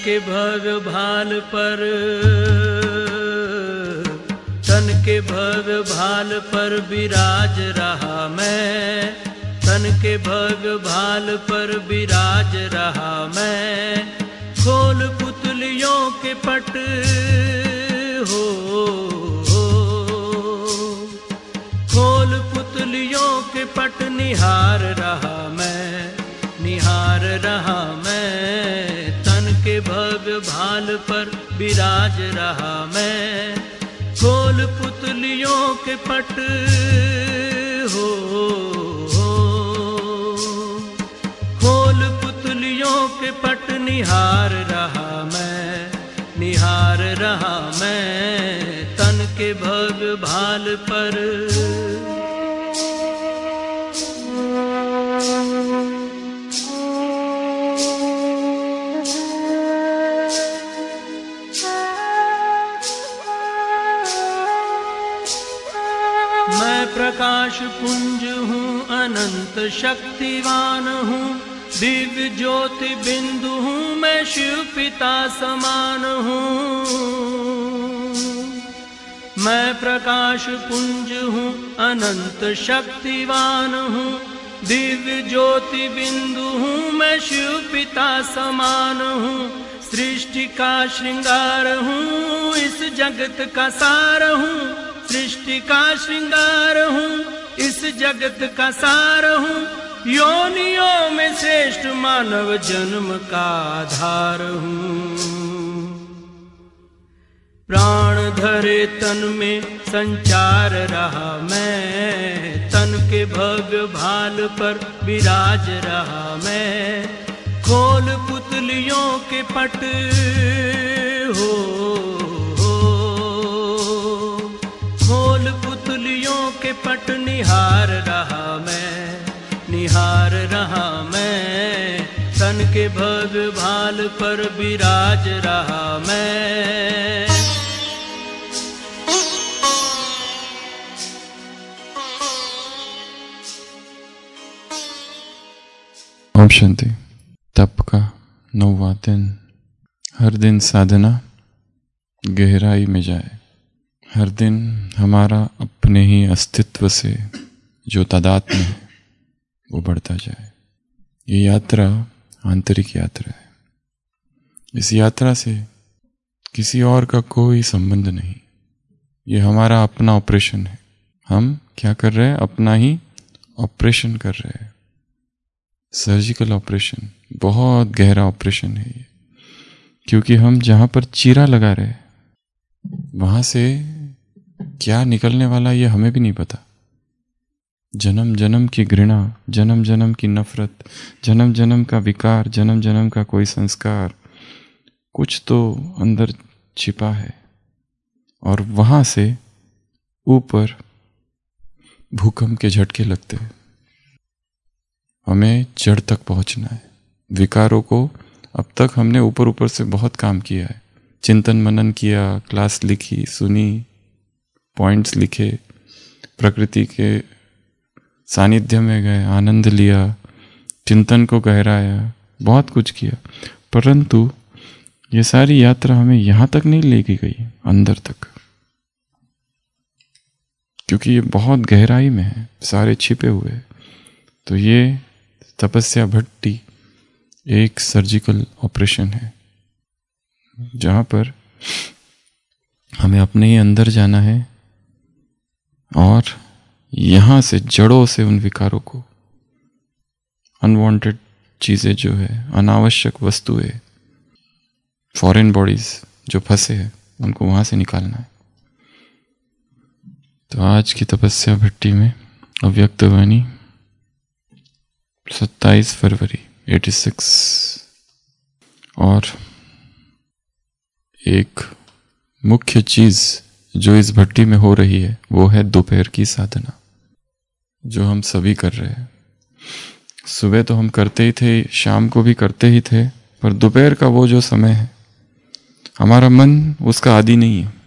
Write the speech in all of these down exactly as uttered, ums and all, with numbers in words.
के भव्य भाल पर, तन के भव्य भाल पर विराज रहा मैं, तन के भव्य भाल पर विराज रहा मैं। खोल पुतलियों के पट हो, खोल पुतलियों के पट निहार रहा मैं, निहार रहा मैं। तन के भव्य भाल पर विराज रहा मैं। खोल पुतलियों के पट हो, खोल पुतलियों के पट निहार रहा मैं, निहार रहा मैं। तन के भव्य भाल पर मैं प्रकाश पुंज हूँ, अनंत शक्तिवान हूँ, दिव्य ज्योति बिंदु हूँ, मैं शिव पिता समान हूँ। मैं प्रकाश पुंज हूँ, अनंत शक्तिवान हूँ, दिव्य ज्योति बिंदु हूँ, मैं शिव पिता समान हूँ। सृष्टि का श्रृंगार हूँ, इस जगत का सार हूँ, सृष्टि का श्रृंगार हूँ, इस जगत का सार हूँ। योनियों में श्रेष्ठ मानव जन्म का आधार हूँ। प्राण धरे तन में संचार रहा मैं, तन के भव्य भाल पर विराज रहा मैं। खोल पुतलियों के पट हो, खोल पुतलियों के पट निहार रहा मैं, निहार रहा मैं। तन के भव्य भाल पर विराज रहा मैं। ओम शांति। तप का नौवां दिन। हर दिन साधना गहराई में जाए। हर दिन हमारा अपने ही अस्तित्व से जो तादात्म्य है वो बढ़ता जाए। ये यात्रा आंतरिक यात्रा है। इस यात्रा से किसी और का कोई संबंध नहीं। ये हमारा अपना ऑपरेशन है। हम क्या कर रहे हैं? अपना ही ऑपरेशन कर रहे हैं। सर्जिकल ऑपरेशन, बहुत गहरा ऑपरेशन है ये। क्योंकि हम जहां पर चीरा लगा रहे हैं वहां से क्या निकलने वाला ये हमें भी नहीं पता। जन्म जन्म की घृणा, जन्म जन्म की नफरत, जन्म जन्म का विकार, जन्म जन्म का कोई संस्कार, कुछ तो अंदर छिपा है। और वहां से ऊपर भूकंप के झटके लगते हैं। हमें जड़ तक पहुंचना है। विकारों को अब तक हमने ऊपर ऊपर से बहुत काम किया है। चिंतन मनन किया, क्लास लिखी, सुनी, पॉइंट्स लिखे, प्रकृति के सानिध्य में गए, आनंद लिया, चिंतन को गहराया, बहुत कुछ किया। परंतु ये सारी यात्रा हमें यहां तक नहीं लेके गई, अंदर तक। क्योंकि ये बहुत गहराई में है, सारे छिपे हुए हैं। तो ये तपस्या भट्टी एक सर्जिकल ऑपरेशन है, जहां पर हमें अपने ही अंदर जाना है और यहां से जड़ों से उन विकारों को, अनवांटेड चीजें जो है, अनावश्यक वस्तुएं, फॉरेन बॉडीज जो फंसे हैं, उनको वहां से निकालना है। तो आज की तपस्या भट्टी में अव्यक्त वाणी सत्ताईस फरवरी छियासी। और एक मुख्य चीज जो इस भट्टी में हो रही है वो है दोपहर की साधना, जो हम सभी कर रहे हैं। सुबह तो हम करते ही थे, शाम को भी करते ही थे, पर दोपहर का वो जो समय है, हमारा मन उसका आदी नहीं है।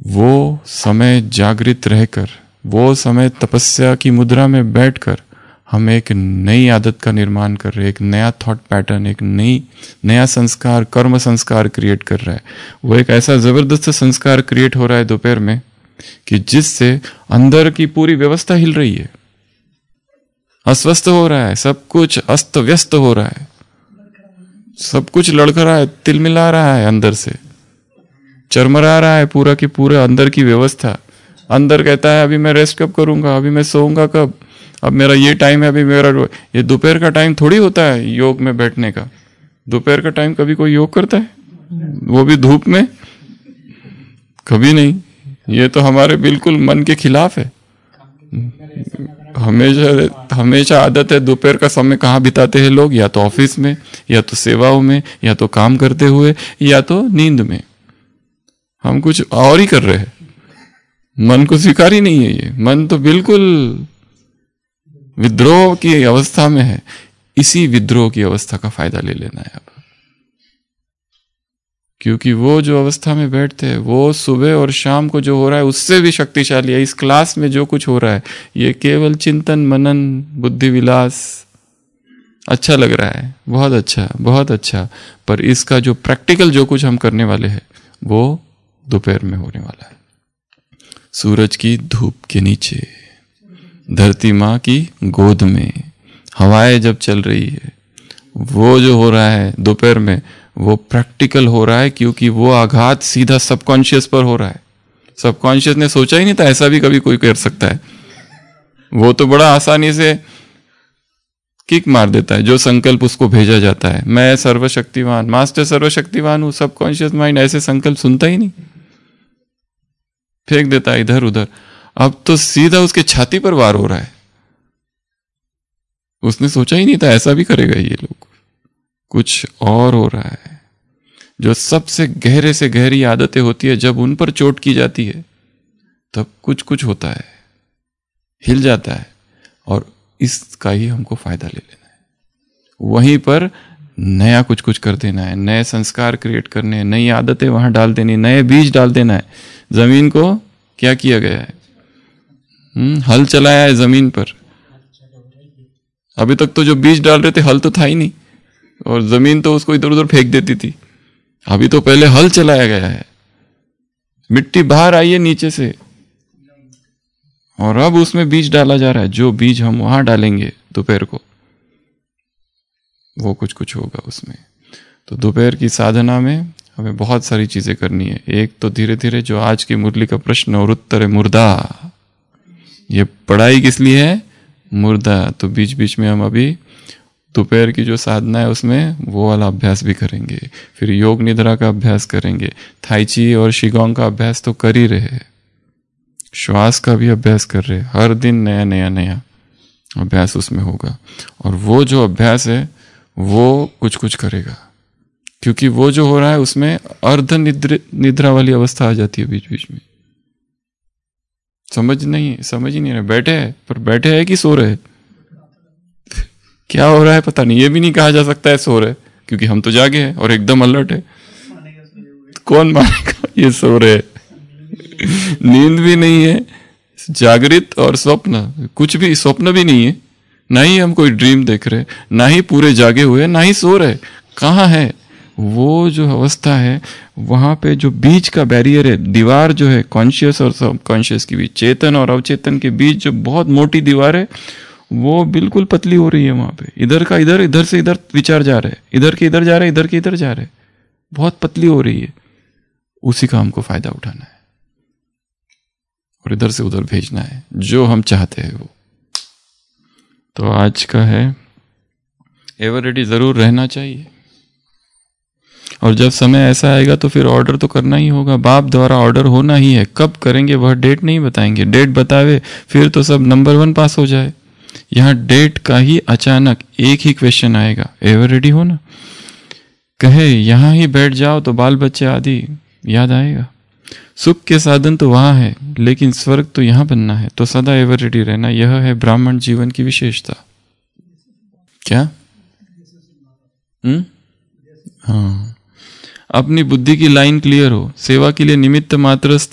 वो समय जागृत रहकर, वो समय तपस्या की मुद्रा में बैठकर हम एक नई आदत का निर्माण कर रहे हैं, एक नया थॉट पैटर्न, एक नई नया संस्कार, कर्म संस्कार क्रिएट कर रहा है। वो एक ऐसा जबरदस्त संस्कार क्रिएट हो रहा है दोपहर में कि जिससे अंदर की पूरी व्यवस्था हिल रही है, अस्वस्थ हो रहा है, सब कुछ अस्त व्यस्त हो रहा है, सब कुछ लड़खड़ा है, तिलमिला रहा है, अंदर से चरमरा रहा है पूरा की पूरा अंदर की व्यवस्था। अंदर कहता है अभी मैं रेस्ट कब करूंगा, अभी मैं सोऊंगा कब, अब मेरा ये टाइम है, अभी मेरा ये दोपहर का टाइम थोड़ी होता है योग में बैठने का। दोपहर का टाइम कभी कोई योग करता है, वो भी धूप में? कभी नहीं। ये तो हमारे बिल्कुल मन के खिलाफ है। हमेशा हमेशा आदत है दोपहर का समय कहाँ बिताते हैं लोग, या तो ऑफिस में, या तो सेवाओं में, या तो काम करते हुए, या तो नींद में। हम कुछ और ही कर रहे हैं, मन को स्वीकार ही नहीं है। ये मन तो बिल्कुल विद्रोह की अवस्था में है। इसी विद्रोह की अवस्था का फायदा ले लेना है अब, क्योंकि वो जो अवस्था में बैठते हैं वो सुबह और शाम को जो हो रहा है उससे भी शक्तिशाली है। इस क्लास में जो कुछ हो रहा है ये केवल चिंतन मनन बुद्धि विलास, अच्छा लग रहा है, बहुत अच्छा बहुत अच्छा, पर इसका जो प्रैक्टिकल जो कुछ हम करने वाले हैं वो दोपहर में होने वाला है। सूरज की धूप के नीचे, धरती माँ की गोद में, हवाएं जब चल रही है, वो जो हो रहा है दोपहर में वो प्रैक्टिकल हो रहा है, क्योंकि वो आघात सीधा सबकॉन्शियस पर हो रहा है। सबकॉन्शियस ने सोचा ही नहीं था ऐसा भी कभी कोई कर सकता है। वो तो बड़ा आसानी से किक मार देता है जो संकल्प उसको भेजा जाता है। मैं सर्वशक्तिवान, मास्टर सर्वशक्तिवान हूं। सबकॉन्शियस माइंड ऐसे संकल्प सुनता ही नहीं, फेंक देता है इधर उधर। अब तो सीधा उसके छाती पर वार हो रहा है। उसने सोचा ही नहीं था ऐसा भी करेगा ये लोग। कुछ और हो रहा है। जो सबसे गहरे से गहरी आदतें होती है, जब उन पर चोट की जाती है तब कुछ कुछ होता है, हिल जाता है, और इसका ही हमको फायदा ले लेना है। वहीं पर नया कुछ कुछ कर देना है, नए संस्कार क्रिएट करने हैं, नई आदतें वहां डाल देनी, नए बीज डाल देना है। जमीन को क्या किया गया है? हम्म हल चलाया है जमीन पर। अभी तक तो जो बीज डाल रहे थे हल तो था ही नहीं, और जमीन तो उसको इधर उधर फेंक देती थी। अभी तो पहले हल चलाया गया है, मिट्टी बाहर आई है नीचे से, और अब उसमें बीज डाला जा रहा है। जो बीज हम वहां डालेंगे दोपहर को, वो कुछ कुछ होगा उसमें। तो दोपहर की साधना में हमें बहुत सारी चीजें करनी है। एक तो धीरे धीरे जो आज की मुरली का प्रश्न और उत्तर है मुर्दा, ये पढ़ाई किस लिए है? मुर्दा। तो बीच बीच में हम अभी दोपहर की जो साधना है उसमें वो वाला अभ्यास भी करेंगे, फिर योग निद्रा का अभ्यास करेंगे, थाई ची और शिगोंग का अभ्यास तो कर ही रहे हैं, श्वास का भी अभ्यास कर रहे हैं। हर दिन नया नया नया अभ्यास उसमें होगा, और वो जो अभ्यास है वो कुछ कुछ करेगा, क्योंकि वो जो हो रहा है उसमें अर्ध निद्र निद्रा वाली अवस्था आ जाती है बीच बीच में। समझ नहीं समझ ही नहीं रहे, बैठे हैं पर बैठे हैं कि सो रहे? क्या हो रहा है पता नहीं। ये भी नहीं कहा जा सकता है सो रहे, क्योंकि हम तो जागे हैं और एकदम अलर्ट है। कौन मानेगा ये सो रहे? नींद भी नहीं है, जागृत और स्वप्न, कुछ भी स्वप्न भी नहीं है। ना ही हम कोई ड्रीम देख रहे, ना ही पूरे जागे हुए, ना ही सो रहे। कहाँ है वो जो अवस्था है? वहां पे जो बीच का बैरियर है, दीवार जो है कॉन्शियस और सबकॉन्शियस के बीच, चेतन और अवचेतन के बीच जो बहुत मोटी दीवार है, वो बिल्कुल पतली हो रही है वहां पे। इधर का इधर, इधर से इधर विचार जा रहे हैं, इधर के इधर जा रहे हैं, इधर के इधर जा रहे हैं, बहुत पतली हो रही है। उसी का हमको फायदा उठाना है और इधर से उधर भेजना है जो हम चाहते हैं वो। तो आज का है एवर रेडी जरूर रहना चाहिए, और जब समय ऐसा आएगा तो फिर ऑर्डर तो करना ही होगा। बाप द्वारा ऑर्डर होना ही है। कब करेंगे वह डेट नहीं बताएंगे, डेट बतावे फिर तो सब नंबर वन पास हो जाए। यहाँ डेट का ही अचानक एक ही क्वेश्चन आएगा, एवर रेडी हो ना? कहे यहाँ ही बैठ जाओ तो बाल बच्चे आदि याद आएगा। सुख के साधन तो वहां है, लेकिन स्वर्ग तो यहाँ बनना है, तो सदा एवर रेडी रहना। यह है ब्राह्मण जीवन की विशेषता। क्या? हम्म हाँ, अपनी बुद्धि की लाइन क्लियर हो, सेवा के लिए निमित्त मात्र स्थान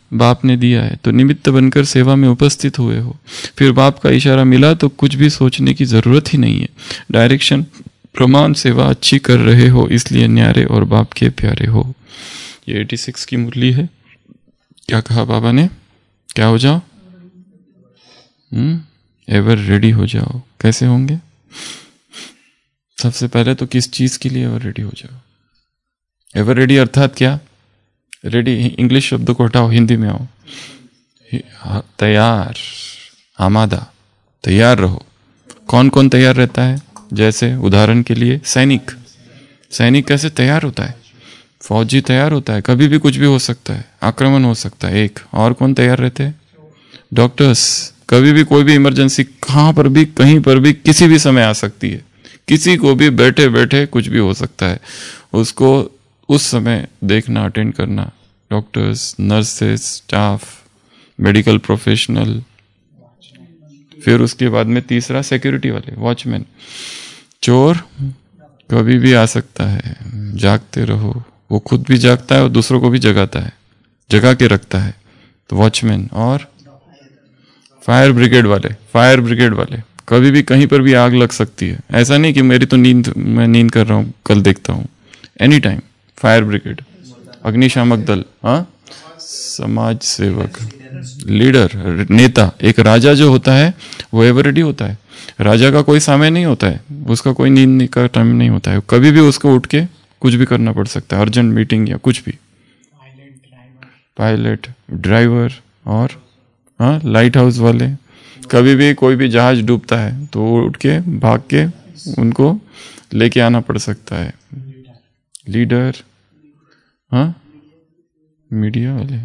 बाप ने दिया है तो निमित्त बनकर सेवा में उपस्थित हुए हो, फिर बाप का इशारा मिला तो कुछ भी सोचने की जरूरत ही नहीं है। डायरेक्शन प्रमाण सेवा अच्छी कर रहे हो इसलिए न्यारे और बाप के प्यारे हो। ये छियासी की मुरली है। क्या कहा बाबा ने? क्या हो जाओ? हम्म एवर रेडी हो जाओ। कैसे होंगे? सबसे पहले तो किस चीज के लिए एवर रेडी हो जाओ? एवर रेडी अर्थात क्या? रेडी इंग्लिश शब्द को हटाओ, हिंदी में आओ। तैयार, आमादा, तैयार रहो। कौन कौन तैयार रहता है? जैसे उदाहरण के लिए सैनिक। सैनिक कैसे तैयार होता है? फौजी तैयार होता है, कभी भी कुछ भी हो सकता है, आक्रमण हो सकता है। एक और कौन तैयार रहते हैं? डॉक्टर्स। कभी भी कोई भी इमरजेंसी कहां पर भी, कहीं पर भी, किसी भी समय आ सकती है। किसी को भी बैठे बैठे कुछ भी हो सकता है, उसको उस समय देखना, अटेंड करना। Doctors, nurses, staff, medical professional. फिर उसके बाद में तीसरा सिक्योरिटी वाले, वॉचमैन। चोर कभी भी आ सकता है, जागते रहो। वो खुद भी जागता है और दूसरों को भी जगाता है, जगा के रखता है, तो वॉचमैन। और फायर ब्रिगेड वाले, फायर ब्रिगेड वाले कभी भी कहीं पर भी आग लग सकती है। ऐसा नहीं कि मेरी तो नींद, मैं नींद कर रहा हूँ, कल देखता हूँ। एनी टाइम फायर ब्रिगेड, अग्निशामक दल, हाँ, समाज सेवक, लीडर, नेता। एक राजा जो होता है वो एवर रेडी होता है। राजा का कोई समय नहीं होता है, उसका कोई नींद का टाइम नहीं होता है। कभी भी उसको उठ के कुछ भी करना पड़ सकता है, अर्जेंट मीटिंग या कुछ भी। पायलट, ड्राइवर और हाँ लाइट हाउस वाले। कभी भी कोई भी जहाज डूबता है तो उठ के भाग के उनको लेके आना पड़ सकता है। लीडर, हाँ, मीडिया वाले।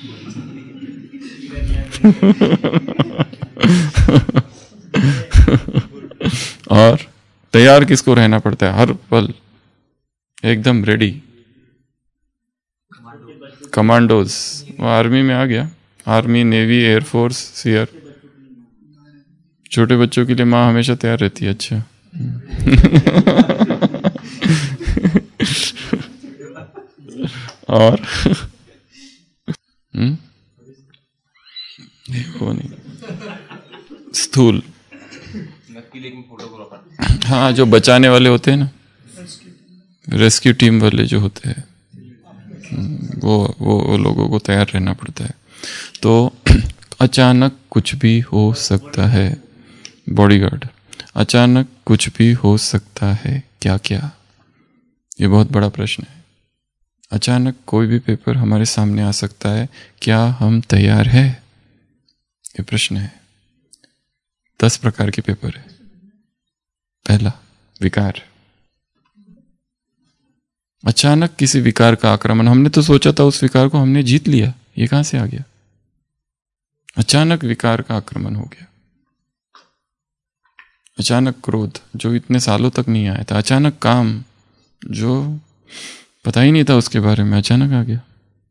और तैयार किसको रहना पड़ता है? हर पल एकदम रेडी। कमांडोज, वो आर्मी में आ गया। Army, navy, air force, CR. छोटे बच्चों के लिए माँ हमेशा तैयार रहती है। अच्छा। और हम्म वो नहीं, स्थूल। हाँ, जो बचाने वाले होते हैं ना, रेस्क्यू टीम वाले जो होते हैं, वो वो वो लोगों को तैयार रहना पड़ता है। तो अचानक कुछ भी हो सकता है। बॉडीगार्ड, अचानक कुछ भी हो सकता है। क्या क्या? ये बहुत बड़ा प्रश्न है। अचानक कोई भी पेपर हमारे सामने आ सकता है, क्या हम तैयार हैं? ये प्रश्न है। दस प्रकार के पेपर है। पहला, विकार। अचानक किसी विकार का आक्रमण, हमने तो सोचा था उस विकार को हमने जीत लिया, ये कहां से आ गया? अचानक विकार का आक्रमण हो गया। अचानक क्रोध, जो इतने सालों तक नहीं आया था। अचानक काम, जो पता ही नहीं था उसके बारे में, अचानक आ गया।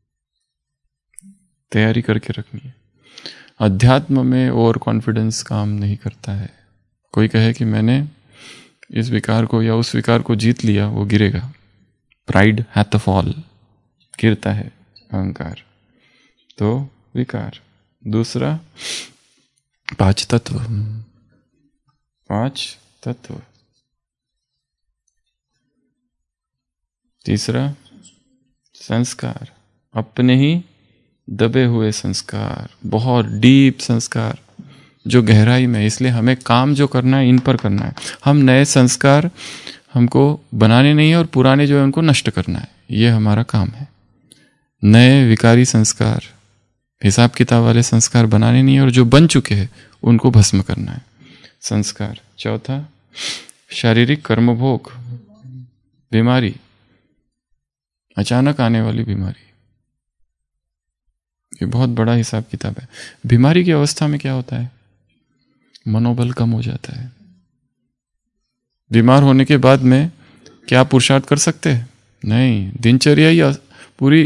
तैयारी करके रखनी है। अध्यात्म में ओवर कॉन्फिडेंस काम नहीं करता है। कोई कहे कि मैंने इस विकार को या उस विकार को जीत लिया, वो गिरेगा। प्राइड हैथ फॉल, गिरता है अहंकार। तो विकार। दूसरा, पांच तत्व। पांच तत्व। तीसरा, संस्कार, अपने ही दबे हुए संस्कार, बहुत डीप संस्कार जो गहराई में। इसलिए हमें काम जो करना है इन पर करना है। हम नए संस्कार हमको बनाने नहीं है और पुराने जो है उनको नष्ट करना है, ये हमारा काम है। नए विकारी संस्कार, हिसाब किताब वाले संस्कार बनाने नहीं है और जो बन चुके हैं उनको भस्म करना है। संस्कार। चौथा, शारीरिक कर्मभोग, बीमारी, अचानक आने वाली बीमारी, ये बहुत बड़ा हिसाब किताब है। बीमारी की अवस्था में क्या होता है? मनोबल कम हो जाता है। बीमार होने के बाद में क्या पुरुषार्थ कर सकते हैं? नहीं, दिनचर्या ही पूरी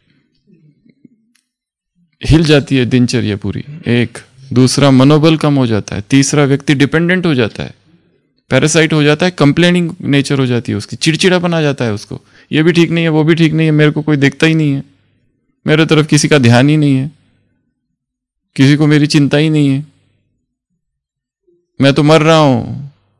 हिल जाती है, दिनचर्या पूरी। एक। दूसरा, मनोबल कम हो जाता है। तीसरा, व्यक्ति डिपेंडेंट हो जाता है, पैरासाइट हो जाता है, कंप्लेनिंग नेचर हो जाती है उसकी, चिड़चिड़ा बना जाता है उसको। ये भी ठीक नहीं है, वो भी ठीक नहीं है, मेरे को कोई देखता ही नहीं है, मेरे तरफ किसी का ध्यान ही नहीं है, किसी को मेरी चिंता ही नहीं है, मैं तो मर रहा हूं,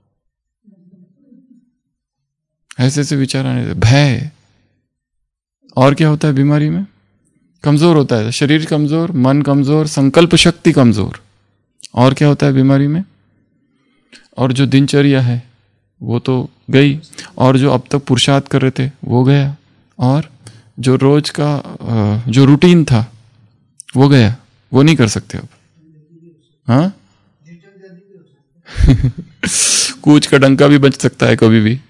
ऐसे ऐसे विचार आने से भय। और क्या होता है बीमारी में? कमजोर होता है शरीर, कमजोर मन, कमजोर संकल्प शक्ति कमजोर। और क्या होता है बीमारी में? और जो दिनचर्या है वो तो गई, और जो अब तक पुरुषार्थ कर रहे थे वो गया, और जो रोज का जो रूटीन था वो गया, वो नहीं कर सकते अब। हाँ कूच का डंका भी बच सकता है कभी भी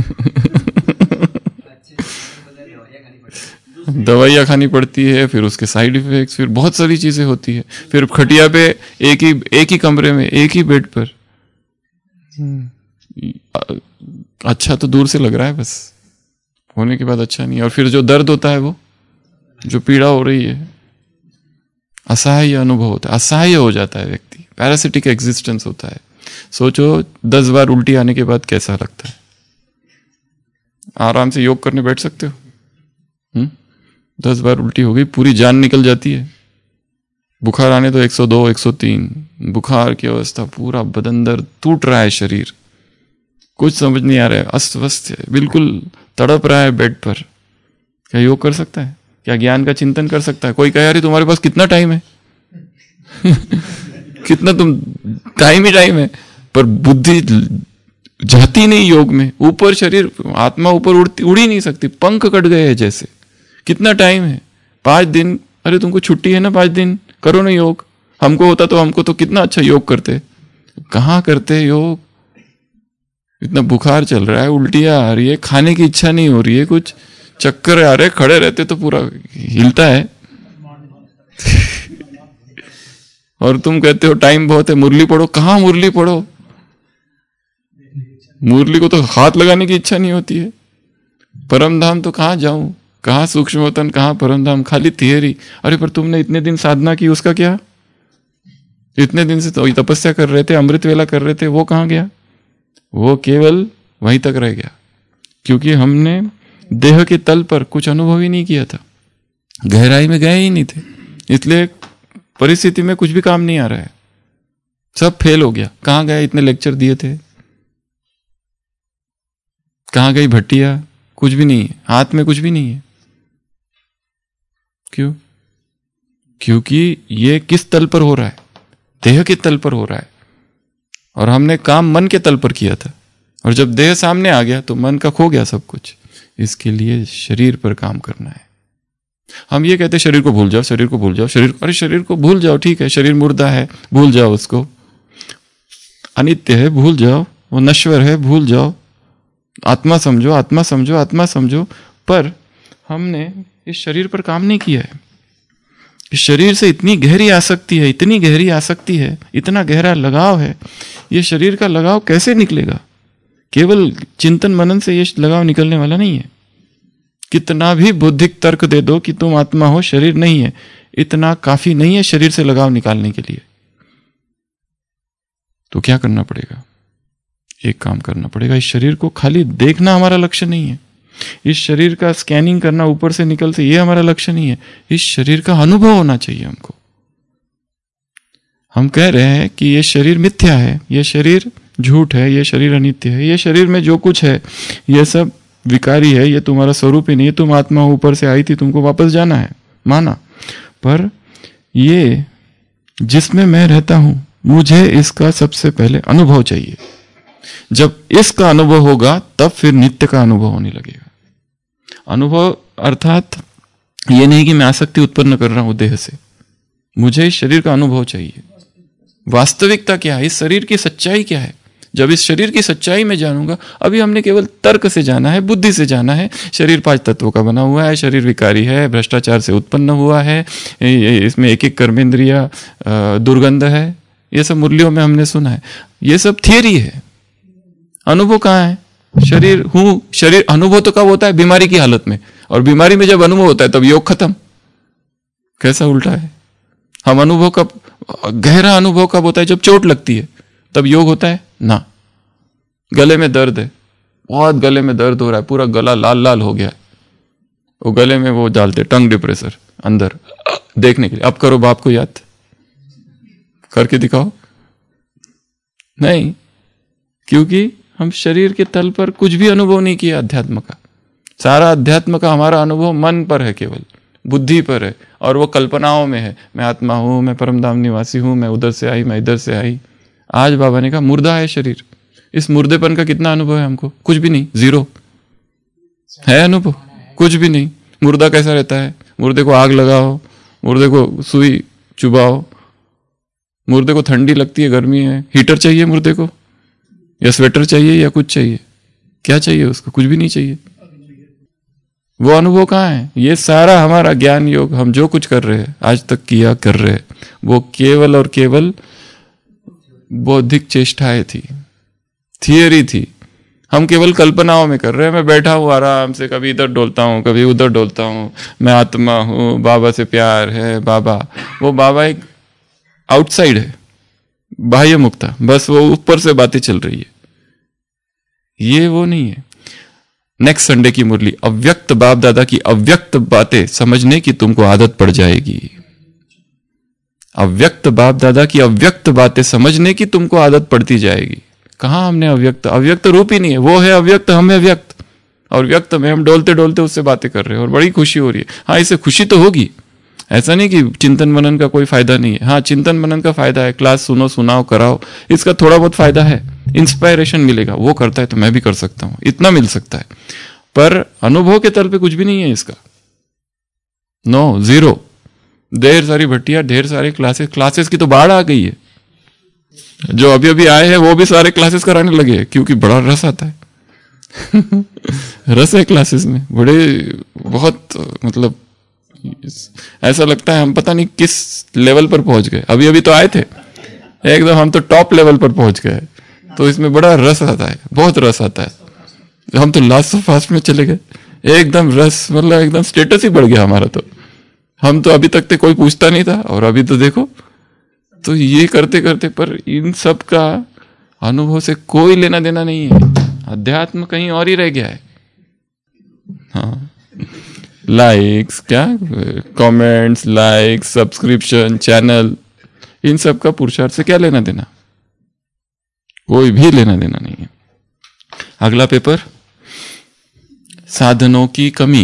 दवाइयाँ खानी पड़ती है, फिर उसके साइड इफेक्ट्स, फिर बहुत सारी चीजें होती है, फिर खटिया पे एक ही एक ही कमरे में एक ही बेड पर। अच्छा तो दूर से लग रहा है, बस होने के बाद अच्छा नहीं। और फिर जो दर्द होता है, वो जो पीड़ा हो रही है, असहाय अनुभव होता है, असहाय हो जाता है व्यक्ति, पैरासिटिक एग्जिस्टेंस होता है। सोचो दस बार उल्टी आने के बाद कैसा लगता है। आराम से योग करने बैठ सकते हो? हुँ? दस बार उल्टी हो गई, पूरी जान निकल जाती है। बुखार आने तो एक सौ दो, एक सौ तीन, बुखार की अवस्था, पूरा बदन दर्द, टूट रहा है शरीर, कुछ समझ नहीं आ रहा है, अस्त व्यस्त है, बिल्कुल तड़प रहा है बेड पर। क्या योग कर सकता है? क्या ज्ञान का चिंतन कर सकता है? कोई कहे यार तुम्हारे पास कितना टाइम है कितना तुम टाइम ही टाइम है, पर बुद्धि जाती नहीं योग में। ऊपर शरीर, आत्मा ऊपर उड़ती उड़ ही नहीं सकती, पंख कट गए हैं जैसे। कितना टाइम है? पांच दिन। अरे तुमको छुट्टी है ना, पांच दिन करो ना योग। हमको होता तो हमको तो कितना अच्छा योग करते, कहाँ करते योग। इतना बुखार चल रहा है, उल्टियां आ रही है, खाने की इच्छा नहीं हो रही है, कुछ चक्कर आ रहे, खड़े रहते तो पूरा हिलता है और तुम कहते हो टाइम बहुत है, मुरली पढ़ो। कहाँ मुरली पढ़ो? मुरली को तो हाथ लगाने की इच्छा नहीं होती है। परम धाम तो कहाँ जाऊं, कहाँ सूक्ष्म वतन, कहाँ परम धाम, खाली थियरी। अरे पर तुमने इतने दिन साधना की, उसका क्या? इतने दिन से तो तपस्या कर रहे थे, अमृत वेला कर रहे थे, वो कहाँ गया? वो केवल वहीं तक रह गया, क्योंकि हमने देह के तल पर कुछ अनुभव ही नहीं किया था, गहराई में गए ही नहीं थे, इसलिए परिस्थिति में कुछ भी काम नहीं आ रहा है, सब फेल हो गया। कहाँ गए इतने लेक्चर दिए थे, कहाँ गई भट्टिया? कुछ भी नहीं है, हाथ में कुछ भी नहीं है। क्यों? क्योंकि ये किस तल पर हो रहा है? देह के तल पर हो रहा है, और हमने काम मन के तल पर किया था, और जब देह सामने आ गया तो मन का खो गया सब कुछ। इसके लिए शरीर पर काम करना है। हम ये कहते शरीर को भूल जाओ, शरीर को भूल जाओ, शरीर अरे शरीर को भूल जाओ, ठीक है, शरीर मुर्दा है, भूल जाओ उसको, अनित्य है, भूल जाओ, वो नश्वर है, भूल जाओ, आत्मा समझो, आत्मा समझो, आत्मा समझो। पर हमने इस शरीर पर काम नहीं किया है। इस शरीर से इतनी गहरी आसक्ति है, इतनी गहरी आसक्ति है, इतना गहरा लगाव है। ये शरीर का लगाव कैसे निकलेगा? केवल चिंतन मनन से ये लगाव निकलने वाला नहीं है। कितना भी बुद्धिक तर्क दे दो कि तुम आत्मा हो, शरीर नहीं है, इतना काफी नहीं है शरीर से लगाव निकालने के लिए। तो क्या करना पड़ेगा? एक काम करना पड़ेगा, इस शरीर को खाली देखना हमारा लक्ष्य नहीं है, इस शरीर का स्कैनिंग करना ऊपर से निकलते ये हमारा लक्ष्य नहीं है। इस शरीर का अनुभव होना चाहिए हमको। हम कह रहे हैं कि ये शरीर मिथ्या है, ये शरीर झूठ है, ये शरीर अनित्य है, ये शरीर में जो कुछ है ये सब विकारी है, ये तुम्हारा स्वरूप ही नहीं है, तुम आत्मा ऊपर से आई थी, तुमको वापस जाना है, माना। पर ये जिसमें मैं रहता हूं, मुझे इसका सबसे पहले अनुभव चाहिए। जब इसका अनुभव होगा तब फिर नित्य का अनुभव होने लगेगा। अनुभव अर्थात ये नहीं कि मैं आसक्ति उत्पन्न कर रहा हूं देह से, मुझे इस शरीर का अनुभव चाहिए। वास्तविकता क्या है, इस शरीर की सच्चाई क्या है। जब इस शरीर की सच्चाई में जानूंगा, अभी हमने केवल तर्क से जाना है, बुद्धि से जाना है, शरीर पांच तत्वों का बना हुआ है, शरीर विकारी है, भ्रष्टाचार से उत्पन्न हुआ है, इसमें एक एक कर्मेंद्रिया दुर्गंध है, ये सब मुरलियों में हमने सुना है। ये सब थियरी है, अनुभव कहाँ है? शरीर हूं, शरीर अनुभव तो कब होता है? बीमारी की हालत में, और बीमारी में जब अनुभव होता है तब योग खत्म। कैसा उल्टा है? हम अनुभव कब, गहरा अनुभव कब होता है? जब चोट लगती है, तब योग होता है ना। गले में दर्द है, बहुत गले में दर्द हो रहा है, पूरा गला लाल लाल हो गया है, वो गले में वो डालते टंग डिप्रेसर अंदर देखने के लिए, अब करो बाप को याद। करके दिखाओ, नहीं, क्योंकि हम शरीर के तल पर कुछ भी अनुभव नहीं किया अध्यात्म का। सारा अध्यात्म का हमारा अनुभव मन पर है, केवल बुद्धि पर है, और वो कल्पनाओं में है। मैं आत्मा हूं, मैं परमधाम निवासी हूं, मैं उधर से आई, मैं इधर से आई। आज बाबा ने कहा मुर्दा है शरीर। इस मुर्देपन का कितना अनुभव है हमको? कुछ भी नहीं, जीरो है अनुभव, कुछ भी नहीं। मुर्दा कैसा रहता है? मुर्दे को आग लगाओ, मुर्दे को सुई चुबाओ, मुर्दे को ठंडी लगती है, गर्मी है, हीटर चाहिए मुर्दे को, या स्वेटर चाहिए, या कुछ चाहिए? क्या चाहिए उसको? कुछ भी नहीं चाहिए। वो अनुभव कहाँ है? ये सारा हमारा ज्ञान योग, हम जो कुछ कर रहे हैं आज तक किया कर रहे हैं, वो केवल और केवल बौद्धिक चेष्टाएं थी, थियरी थी। हम केवल कल्पनाओं में कर रहे हैं। मैं बैठा हूँ आराम से, कभी इधर डोलता हूँ, कभी उधर डोलता हूँ, मैं आत्मा हूँ, बाबा से प्यार है, बाबा। वो बाबा एक आउटसाइड है, बाह्य मुक्ता, बस वो ऊपर से बातें चल रही है, ये वो नहीं है। नेक्स्ट संडे की मुरली, अव्यक्त बाप दादा की अव्यक्त बातें समझने की तुमको आदत पड़ जाएगी। अव्यक्त बाप दादा की अव्यक्त बातें समझने की तुमको आदत पड़ती जाएगी। कहां हमने अव्यक्त, अव्यक्त रूप ही नहीं है, वो है अव्यक्त, हम है व्यक्त, और व्यक्त में हम डोलते डोलते उससे बातें कर रहे हैं और बड़ी खुशी हो रही है। हाँ, इससे खुशी तो होगी, ऐसा नहीं कि चिंतन मनन का कोई फायदा नहीं है। हाँ, चिंतन मनन का फायदा है, क्लास सुनो, सुनाओ, कराओ, इसका थोड़ा बहुत फायदा है, इंस्पायरेशन मिलेगा। वो करता है तो मैं भी कर सकता हूं, इतना मिल सकता है, पर अनुभव के तल पे कुछ भी नहीं है इसका। No, zero. ढेर सारी भट्टियां, ढेर सारे क्लासेस, क्लासेस की तो बाढ़ आ गई है। जो अभी अभी आए हैं वो भी सारे क्लासेस कराने लगे हैं, क्योंकि बड़ा रस आता है। रस है क्लासेस में, बड़े बहुत, मतलब ऐसा लगता है हम पता नहीं किस लेवल पर पहुंच गए। अभी अभी तो आए थे, एकदम हम तो टॉप लेवल पर पहुंच गए। तो इसमें बड़ा रस आता है, बहुत रस आता है। हम तो लास्ट ऑफ फास्ट में चले गए, एकदम रस, मतलब एकदम स्टेटस ही बढ़ गया हमारा। तो हम तो अभी तक तो कोई पूछता नहीं था, और अभी तो देखो, तो ये करते करते, पर इन सब का अनुभव से कोई लेना देना नहीं है। अध्यात्म कहीं और ही रह गया है। हाँ, लाइक्स, क्या कमेंट्स, लाइक्स, सब्सक्रिप्शन, चैनल, इन सब का पुरुषार्थ से क्या लेना देना? कोई भी लेना देना नहीं है। अगला पेपर, साधनों की कमी।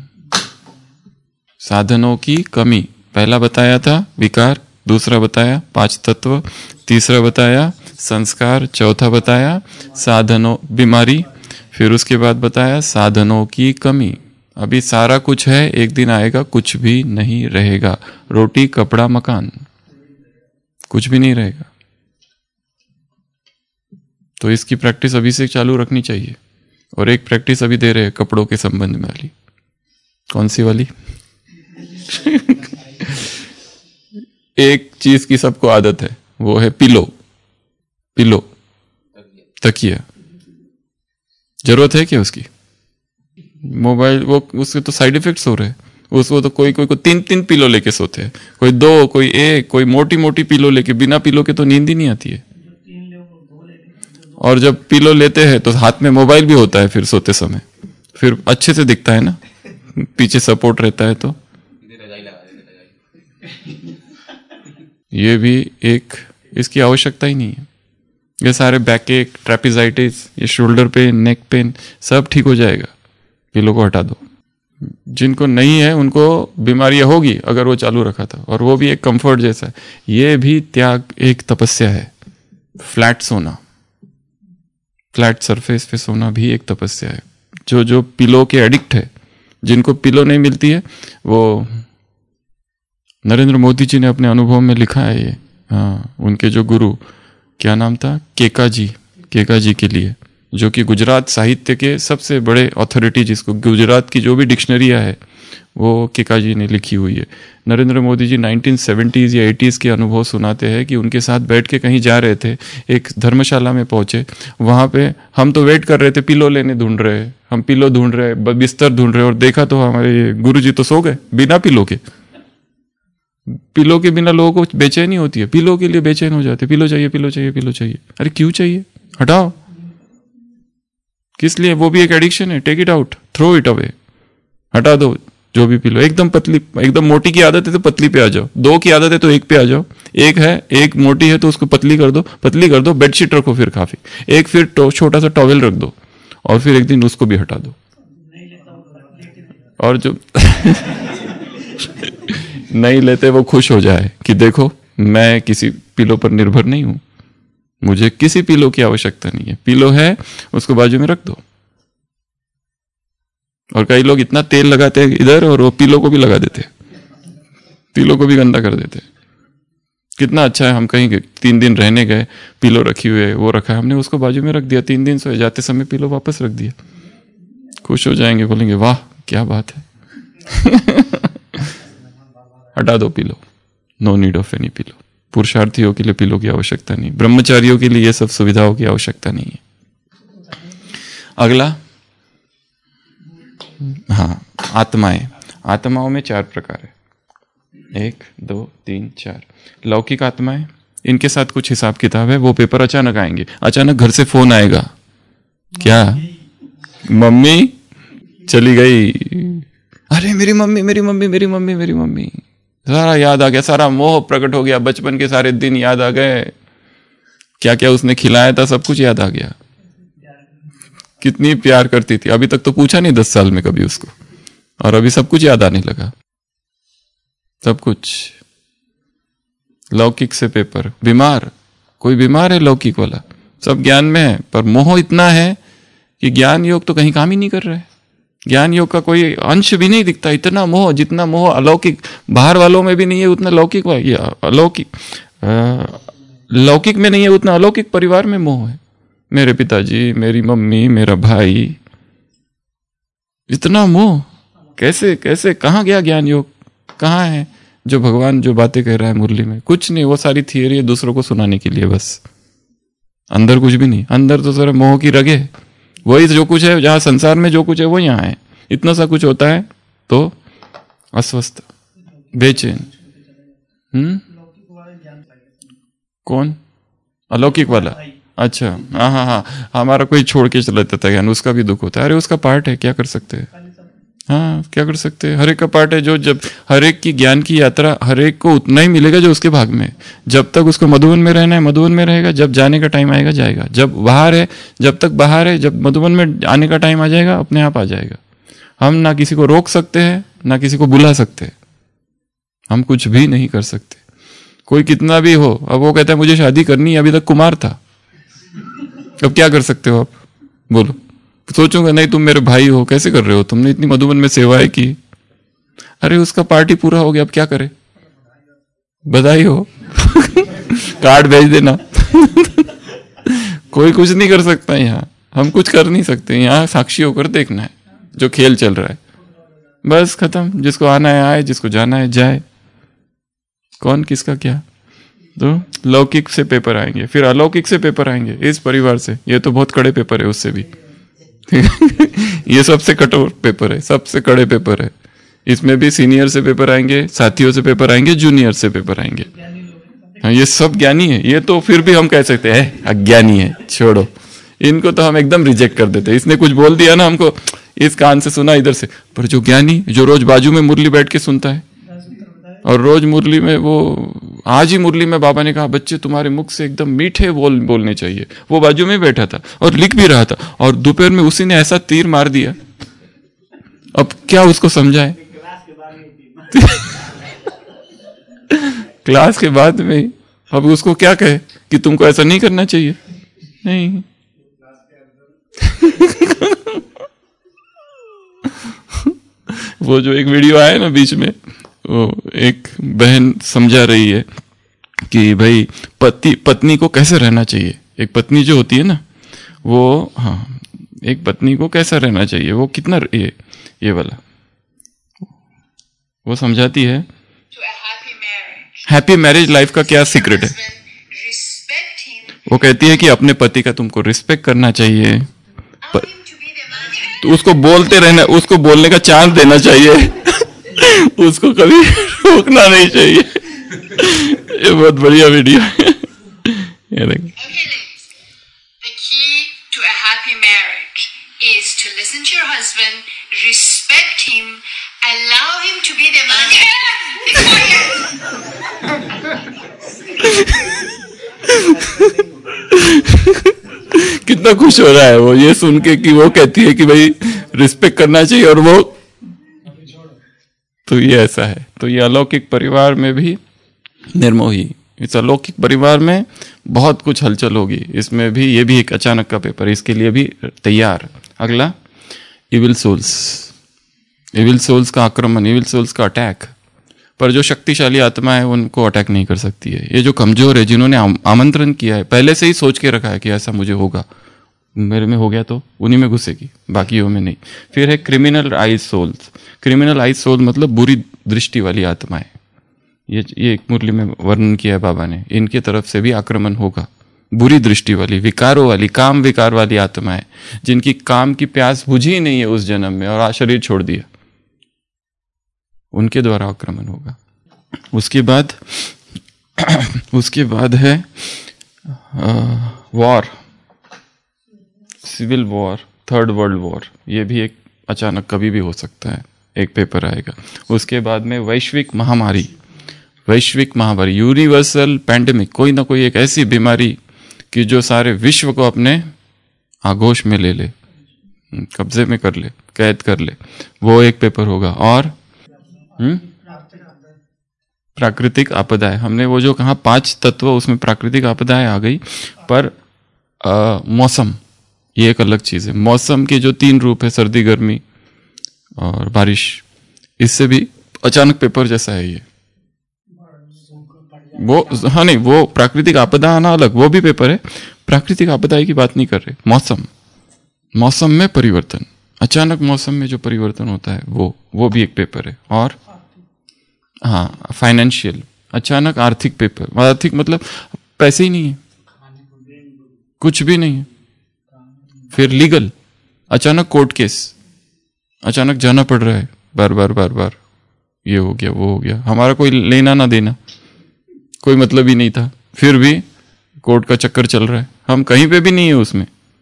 साधनों की कमी, पहला बताया था विकार, दूसरा बताया पांच तत्व, तीसरा बताया संस्कार, चौथा बताया साधनों बीमारी, फिर उसके बाद बताया साधनों की कमी। अभी सारा कुछ है, एक दिन आएगा कुछ भी नहीं रहेगा। रोटी, कपड़ा, मकान, कुछ भी नहीं रहेगा। तो इसकी प्रैक्टिस अभी से चालू रखनी चाहिए। और एक प्रैक्टिस अभी दे रहे हैं कपड़ों के संबंध में वाली। कौन सी वाली? एक चीज की सबको आदत है, वो है पिलो। पिलो, तकिया। जरूरत है क्या उसकी? मोबाइल, वो उसके तो साइड इफेक्ट्स हो रहे हैं। उसको तो कोई कोई को तीन तीन पिलो लेके सोते हैं, कोई दो, कोई एक, कोई मोटी मोटी पिलो लेके। बिना पिलो के तो नींद ही नहीं आती है। और जब पिलो लेते हैं तो हाथ में मोबाइल भी होता है, फिर सोते समय फिर अच्छे से दिखता है ना, पीछे सपोर्ट रहता है। तो ये भी एक, इसकी आवश्यकता ही नहीं है। ये सारे बैक एक, ट्रेपेजाइटिस, ये शोल्डर पेन, नेक पेन, सब ठीक हो जाएगा। पिलो को हटा दो। जिनको नहीं है उनको बीमारियां होगी अगर वो चालू रखा था, और वो भी एक कंफर्ट जैसा है। ये भी त्याग, एक तपस्या है। फ्लैट सोना, फ्लैट सरफेस पे सोना भी एक तपस्या है। जो जो पिलो के एडिक्ट है, जिनको पिलो नहीं मिलती है, वो नरेंद्र मोदी जी ने अपने अनुभव में लिखा है ये। हाँ, उनके जो गुरु, क्या नाम था, केका जी, केका जी के लिए, जो कि गुजरात साहित्य के सबसे बड़े अथॉरिटी, जिसको गुजरात की जो भी डिक्शनरियाँ है वो केका जी ने लिखी हुई है। नरेंद्र मोदी जी नाइनटीन सेवेंटीज़ या एटीज़ के अनुभव सुनाते हैं कि उनके साथ बैठ के कहीं जा रहे थे, एक धर्मशाला में पहुंचे, वहाँ पे हम तो वेट कर रहे थे, पिलो लेने ढूंढ रहे, हम पिलो ढूंढ रहे, बिस्तर ढूंढ रहे, और देखा तो हमारे गुरु जी तो सो गए बिना पिलो के। पिलो के बिना लोगों को बेचैनी होती है, पिलो के लिए बेचैन हो जाते, पिलो चाहिए, पिलो चाहिए, पिलो चाहिए। अरे क्यों चाहिए? हटाओ। किस लिए? वो भी एक एडिक्शन है। Take it out, throw it away, हटा दो जो भी पिलो। एकदम पतली, एकदम मोटी की आदत है तो पतली पे आ जाओ, दो की आदत है तो एक पे आ जाओ, एक है, एक मोटी है तो उसको पतली कर दो, पतली कर दो, बेडशीट रखो फिर काफी, एक फिर छोटा सा टॉवेल रख दो और फिर एक दिन उसको भी हटा दो। और जो नहीं लेते वो खुश हो जाए कि देखो मैं किसी पिलो पर निर्भर नहीं हूं, मुझे किसी पिलो की आवश्यकता नहीं है, पिलो है उसको बाजू में रख दो। और कई लोग इतना तेल लगाते हैं इधर और वो पिलो को भी लगा देते हैं, पिलो को भी गंदा कर देते हैं। कितना अच्छा है, हम कहीं तीन दिन रहने गए, पिलो रखी हुई है, वो रखा है, हमने उसको बाजू में रख दिया, तीन दिन सोए, जाते समय पिलो वापस रख दिया, खुश हो जाएंगे, बोलेंगे वाह क्या बात है। हटा दो pillow, no need of any pillow. पुरुषार्थियों के लिए पिलो की आवश्यकता नहीं, ब्रह्मचारियों के लिए ये सब सुविधाओं की आवश्यकता नहीं है। अगला, हाँ, आत्माएं। आत्माओं में चार प्रकार है, एक दो तीन चार। लौकिक आत्माएं, इनके साथ कुछ हिसाब किताब है, वो पेपर अचानक आएंगे, अचानक घर से फोन आएगा, क्या मम्मी चली गई, अरे मेरी मम्मी मेरी मम्मी मेरी मम्मी मेरी मम्मी, सारा याद आ गया, सारा मोह प्रकट हो गया, बचपन के सारे दिन याद आ गए, क्या क्या उसने खिलाया था सब कुछ याद आ गया, कितनी प्यार करती थी, अभी तक तो पूछा नहीं दस साल में कभी उसको, और अभी सब कुछ याद आने लगा, सब कुछ। लौकिक से पेपर, बीमार, कोई बीमार है लौकिक वाला, सब ज्ञान में है पर मोह इतना है कि ज्ञान योग तो कहीं काम ही नहीं कर रहा है, ज्ञान योग का कोई अंश भी नहीं दिखता, इतना मोह, जितना मोह अलौकिक बाहर वालों में भी नहीं है उतना लौकिक अलौकिक लौकिक में नहीं है उतना अलौकिक परिवार में मोह है। मेरे पिताजी, मेरी मम्मी, मेरा भाई, इतना मोह, कैसे कैसे कहाँ गया ज्ञान योग, कहाँ है जो भगवान जो बातें कह रहा है मुरली में, कुछ नहीं, वो सारी थियरी है दूसरों को सुनाने के लिए बस, अंदर कुछ भी नहीं, अंदर तो सारा मोह की रगे, वही जो कुछ है, जहां संसार में जो कुछ है वो यहाँ है, इतना सा कुछ होता है तो अस्वस्थ, बेचैन। हम्म कौन? अलौकिक वाला, अच्छा, हाँ हाँ हाँ, हमारा कोई छोड़ के चला जाता है ज्ञान, उसका भी दुख होता है, अरे उसका पार्ट है, क्या कर सकते हैं, हाँ क्या कर सकते हैं, हर एक का पार्ट है, जो जब हर एक की ज्ञान की यात्रा हर एक को उतना ही मिलेगा जो उसके भाग में, जब तक उसको मधुबन में रहना है मधुबन में रहेगा, जब जाने का टाइम आएगा जाएगा, जब बाहर है जब तक बाहर है, जब मधुबन में आने का टाइम आ जाएगा अपने आप आ जाएगा। हम ना किसी को रोक सकते हैं ना किसी को बुला सकते हैं, हम कुछ भी नहीं कर सकते, कोई कितना भी हो। अब वो कहता है मुझे शादी करनी है, अभी तक कुमार था, अब क्या कर सकते हो आप, बोलो, सोचूंगा नहीं तुम मेरे भाई हो, कैसे कर रहे हो, तुमने इतनी मधुबन में सेवाएं की, अरे उसका पार्टी पूरा हो गया, अब क्या करे, बधाई हो। कार्ड भेज देना। कोई कुछ नहीं कर सकता यहाँ, हम कुछ कर नहीं सकते, यहाँ साक्षी होकर देखना है जो खेल चल रहा है, बस खत्म, जिसको आना है आए, जिसको जाना है जाए, कौन किसका क्या। तो लौकिक से पेपर आएंगे, फिर अलौकिक से पेपर आएंगे, इस परिवार से, ये तो बहुत कड़े पेपर है, उससे भी ये सबसे कठोर पेपर है, सबसे कड़े पेपर है, इसमें भी सीनियर से पेपर आएंगे, साथियों से पेपर आएंगे, जूनियर से पेपर आएंगे, हाँ ये सब ज्ञानी है, ये तो फिर भी हम कह सकते हैं अज्ञानी है, छोड़ो इनको, तो हम एकदम रिजेक्ट कर देते, इसने कुछ बोल दिया ना हमको, इस कान से सुना इधर से, पर जो ज्ञानी, जो रोज बाजू में मुरली बैठ के सुनता है, और रोज मुरली में, वो आज ही मुरली में बाबा ने कहा बच्चे तुम्हारे मुख से एकदम मीठे बोल बोलने चाहिए, वो बाजू में बैठा था और लिख भी रहा था, और दोपहर में उसी ने ऐसा तीर मार दिया, अब क्या उसको समझाए। क्लास के बाद में अब उसको क्या कहे कि तुमको ऐसा नहीं करना चाहिए, नहीं। वो जो एक वीडियो आया ना बीच में, वो एक बहन समझा रही है कि भाई पति पत्नी को कैसे रहना चाहिए, एक पत्नी जो होती है ना वो, हाँ एक पत्नी को कैसा रहना चाहिए, वो कितना ये ये वाला वो समझाती है, हैप्पी मैरिज लाइफ का क्या सीक्रेट है। वो कहती है कि अपने पति का तुमको रिस्पेक्ट करना चाहिए, प, तो उसको बोलते रहना, उसको बोलने का चांस देना चाहिए, उसको कभी रोकना नहीं चाहिए। ये बहुत बढ़िया वीडियो है। ये देखो, the key to a happy marriage is to listen to your husband, respect him, allow him to be the man. कितना खुश हो रहा है वो ये सुन के कि वो कहती है कि भाई रिस्पेक्ट करना चाहिए, और वो तो ये ऐसा है। तो ये अलौकिक परिवार में भी निर्मोही, इस अलौकिक परिवार में बहुत कुछ हलचल होगी। इसमें भी ये भी एक अचानक का पेपर, इसके लिए भी तैयार। अगला इविल सोल्स, इविल सोल्स का आक्रमण, इविल सोल्स का अटैक। पर जो शक्तिशाली आत्मा है उनको अटैक नहीं कर सकती है। ये जो कमजोर है, जिन्होंने आमंत्रण किया है, पहले से ही सोच के रखा है कि ऐसा मुझे होगा, मेरे में हो गया तो उन्हीं में घुसेगी, बाकियों में नहीं। फिर है criminal eyes souls. Criminal eyes soul मतलब बुरी दृष्टि वाली आत्माएं। ये ये एक मुरली में वर्णन किया है बाबा ने। इनके तरफ से भी आक्रमण होगा। बुरी दृष्टि वाली, विकारों वाली, काम विकार वाली आत्माएं, जिनकी काम की प्यास बुझी ही नहीं है उस जन्म में और शरीर छोड़ दिया, उनके द्वारा आक्रमण होगा। उसके बाद उसके बाद है war, civil war, third world war. ये भी एक अचानक कभी भी हो सकता है, एक पेपर आएगा। उसके बाद में वैश्विक महामारी, वैश्विक महामारी, यूनिवर्सल पैंडेमिक, कोई ना कोई एक ऐसी बीमारी कि जो सारे विश्व को अपने आगोश में ले ले, कब्जे में कर ले, कैद कर ले, वो एक पेपर होगा। और हम्म प्राकृतिक आपदाएं, हमने वो जो कहा पांच तत्व, उसमें प्राकृतिक आपदाएं आ गई। पर आ, मौसम ये एक अलग चीज है। मौसम के जो तीन रूप है, सर्दी, गर्मी और बारिश, इससे भी अचानक पेपर जैसा है ये। वो हाँ नहीं, वो प्राकृतिक आपदा आना अलग, वो भी पेपर है। प्राकृतिक आपदा की बात नहीं कर रहे। मौसम, मौसम में परिवर्तन, अचानक मौसम में जो परिवर्तन होता है वो वो भी एक पेपर है। और हाँ फाइनेंशियल, अचानक आर्थिक पेपर। आर्थिक मतलब पैसे ही नहीं है, कुछ भी नहीं है। फिर लीगल, अचानक कोर्ट केस, अचानक जाना पड़ रहा है बार बार बार बार, ये हो गया वो हो गया, हमारा कोई लेना ना देना, कोई मतलब ही नहीं था, फिर भी कोर्ट का चक्कर चल रहा है, हम कहीं पे भी नहीं है उसमें,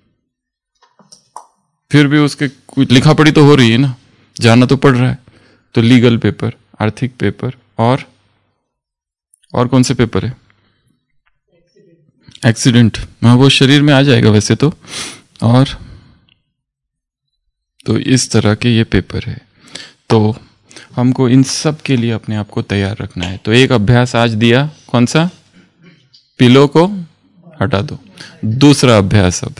फिर भी उसके कुछ लिखा पढ़ी तो हो रही है ना, जाना तो पड़ रहा है। तो लीगल पेपर, आर्थिक पेपर, और और कौन से पेपर है? एक्सीडेंट, हाँ वो शरीर में आ जाएगा वैसे तो। और तो इस तरह के ये पेपर है। तो हमको इन सब के लिए अपने आप को तैयार रखना है। तो एक अभ्यास आज दिया, कौन सा? पिलो को हटा दो। दूसरा अभ्यास, अब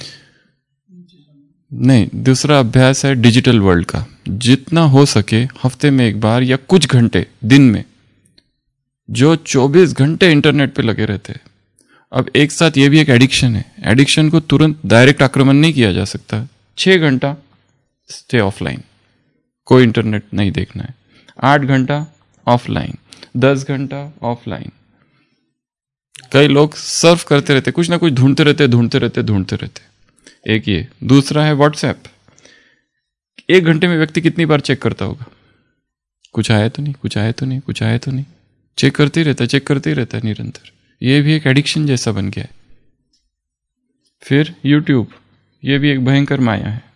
नहीं, दूसरा अभ्यास है डिजिटल वर्ल्ड का। जितना हो सके हफ्ते में एक बार या कुछ घंटे दिन में, जो चौबीस घंटे इंटरनेट पे लगे रहते हैं। अब एक साथ ये भी एक एडिक्शन है। एडिक्शन को तुरंत डायरेक्ट आक्रमण नहीं किया जा सकता। छह घंटा स्टे ऑफलाइन, कोई इंटरनेट नहीं देखना है। आठ घंटा ऑफलाइन, दस घंटा ऑफलाइन। कई लोग सर्फ करते रहते, कुछ ना कुछ ढूंढते रहते ढूंढते रहते ढूंढते रहते एक ये। दूसरा है व्हाट्सएप। एक घंटे में व्यक्ति कितनी बार चेक करता होगा? कुछ आया तो नहीं, कुछ आया तो नहीं, कुछ आया तो नहीं, चेक करते रहता है, चेक करते रहता है निरंतर। ये भी एक एडिक्शन जैसा बन गया है। फिर यूट्यूब, ये भी एक भयंकर माया है।